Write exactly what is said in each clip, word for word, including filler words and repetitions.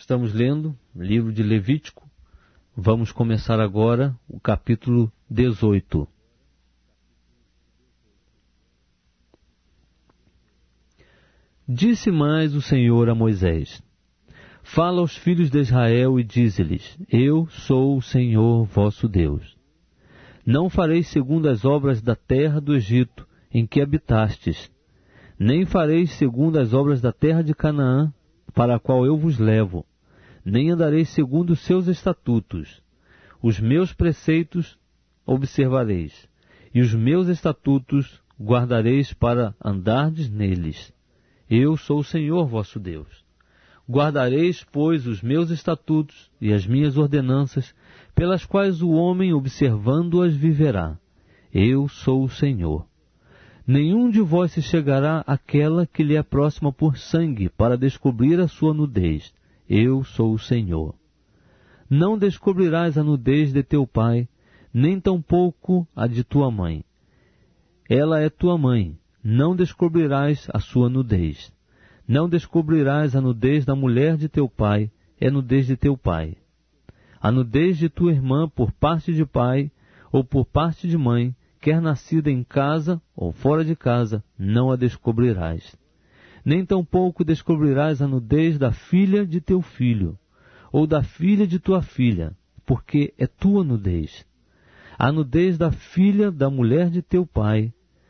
Estamos lendo o livro de Levítico. Vamos começar agora o capítulo dezoito. Disse mais o Senhor a Moisés: Fala aos filhos de Israel e dize-lhes: Eu sou o Senhor vosso Deus. Não fareis segundo as obras da terra do Egito, em que habitastes, nem fareis segundo as obras da terra de Canaã, para a qual eu vos levo, nem andareis segundo os seus estatutos. Os meus preceitos observareis, e os meus estatutos guardareis para andardes neles. Eu sou o Senhor vosso Deus. Guardareis, pois, os meus estatutos e as minhas ordenanças, pelas quais o homem, observando-as, viverá. Eu sou o Senhor. Nenhum de vós se chegará àquela que lhe é próxima por sangue, para descobrir a sua nudez. Eu sou o Senhor. Não descobrirás a nudez de teu pai, nem tampouco a de tua mãe. Ela é tua mãe. Não descobrirás a sua nudez. Não descobrirás a nudez da mulher de teu pai, é nudez de teu pai. A nudez de tua irmã por parte de pai ou por parte de mãe, quer nascida em casa ou fora de casa, não a descobrirás. Nem tampouco descobrirás a nudez da filha de teu filho, ou da filha de tua filha, porque é tua nudez. A nudez da filha da mulher de teu pai,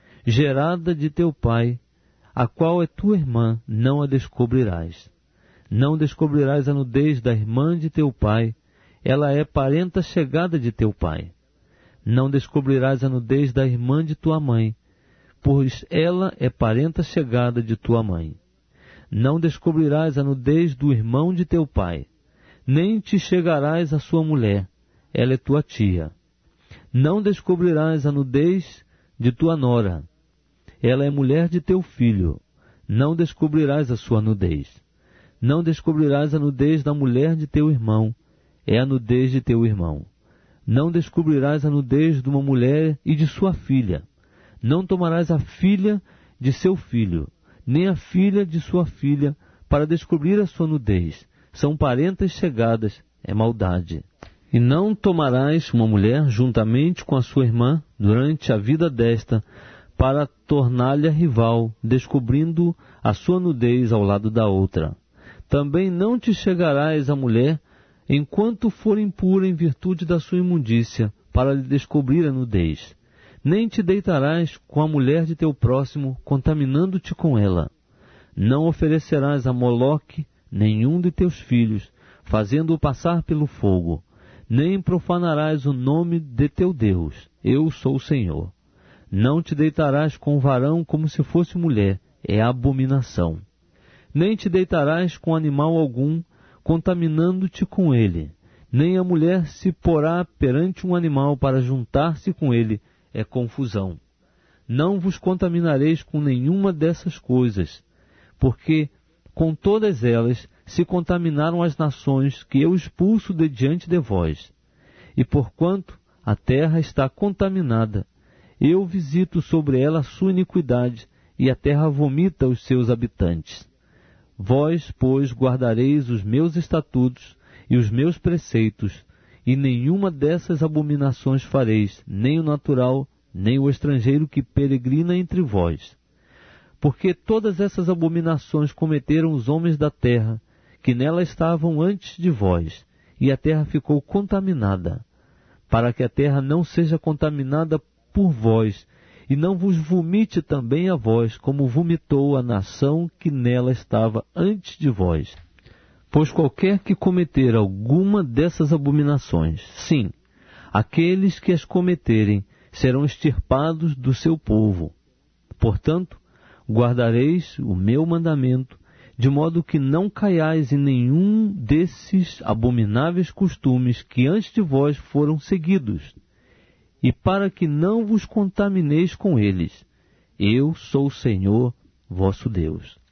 gerada de teu pai, a qual é tua irmã, não a descobrirás. Não descobrirás a nudez da irmã de teu pai, ela é parenta chegada de teu pai. Não descobrirás a nudez da irmã de tua mãe, pois ela é parenta chegada de tua mãe. Não descobrirás a nudez do irmão de teu pai, nem te chegarás à sua mulher, ela é tua tia. Não descobrirás a nudez de tua nora, ela é mulher de teu filho, não descobrirás a sua nudez. Não descobrirás a nudez da mulher de teu irmão, é a nudez de teu irmão. Não descobrirás a nudez de uma mulher e de sua filha. Não tomarás a filha de seu filho, nem a filha de sua filha, para descobrir a sua nudez. São parentas chegadas, é maldade. E não tomarás uma mulher juntamente com a sua irmã durante a vida desta, para torná-la rival, descobrindo a sua nudez ao lado da outra. Também não te chegarás à mulher enquanto for impura em virtude da sua imundícia, para lhe descobrir a nudez. Nem te deitarás com a mulher de teu próximo, contaminando-te com ela. Não oferecerás a Moloque nenhum de teus filhos, fazendo-o passar pelo fogo. Nem profanarás o nome de teu Deus. Eu sou o Senhor. Não te deitarás com o varão como se fosse mulher, é abominação. Nem te deitarás com animal algum, contaminando-te com ele. Nem a mulher se porá perante um animal para juntar-se com ele, é confusão. Não vos contaminareis com nenhuma dessas coisas, porque com todas elas se contaminaram as nações que eu expulso de diante de vós. E porquanto a terra está contaminada, eu visito sobre ela a sua iniquidade, e a terra vomita os seus habitantes. Vós, pois, guardareis os meus estatutos e os meus preceitos, e nenhuma dessas abominações fareis, nem o natural, nem o estrangeiro que peregrina entre vós. Porque todas essas abominações cometeram os homens da terra, que nela estavam antes de vós, e a terra ficou contaminada, para que a terra não seja contaminada por vós, e não vos vomite também a vós, como vomitou a nação que nela estava antes de vós. Pois qualquer que cometer alguma dessas abominações, sim, aqueles que as cometerem serão extirpados do seu povo. Portanto, guardareis o meu mandamento, de modo que não caiais em nenhum desses abomináveis costumes que antes de vós foram seguidos, e para que não vos contamineis com eles. Eu sou o Senhor vosso Deus.